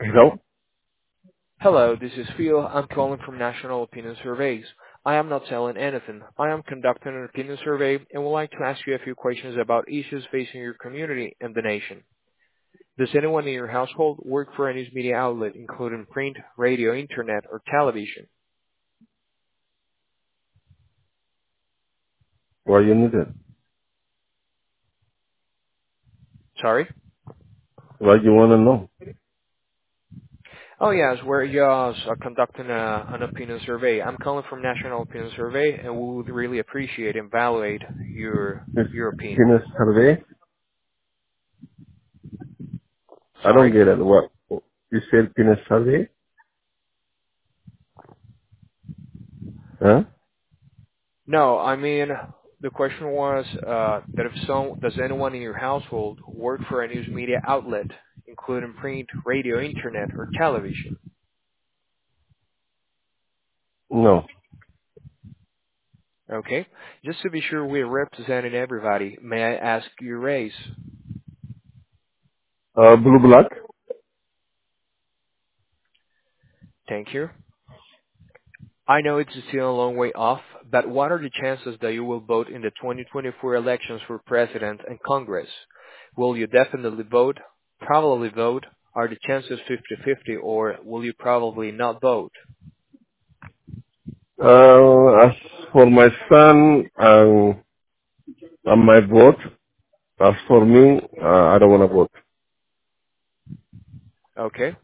Hello? Hello, this is Phil. I'm calling from National Opinion Surveys. I am not selling anything. I am conducting an opinion survey and would like to ask you a few questions about issues facing your community and the nation. Does anyone in your household work for a news media outlet, including print, radio, internet, or television? Why you need it? Sorry? Why you want to know? Oh yes, we're just conducting an opinion survey. I'm calling from National Opinion Survey and we would really appreciate and evaluate It's your opinion. penis survey? I don't Sorry? get it. What? You said penis survey? Huh? No, I mean, the question was that does anyone in your household work for a news media outlet, including print, radio, internet, or television? No. Okay. Just to be sure we're representing everybody, may I ask your race? Blue black? Thank you. I know it's still a long way off, but what are the chances that you will vote in the 2024 elections for president and Congress? Will you definitely vote, probably vote? Are the chances 50-50, or will you probably not vote? As for my son and my vote, as for me, I don't want to vote. Okay.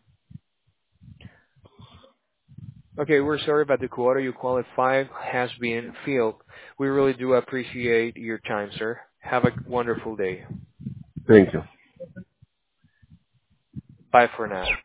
Okay, we're sorry about the quota you qualified has been filled. We really do appreciate your time, sir. Have a wonderful day. Thank you. Bye for now.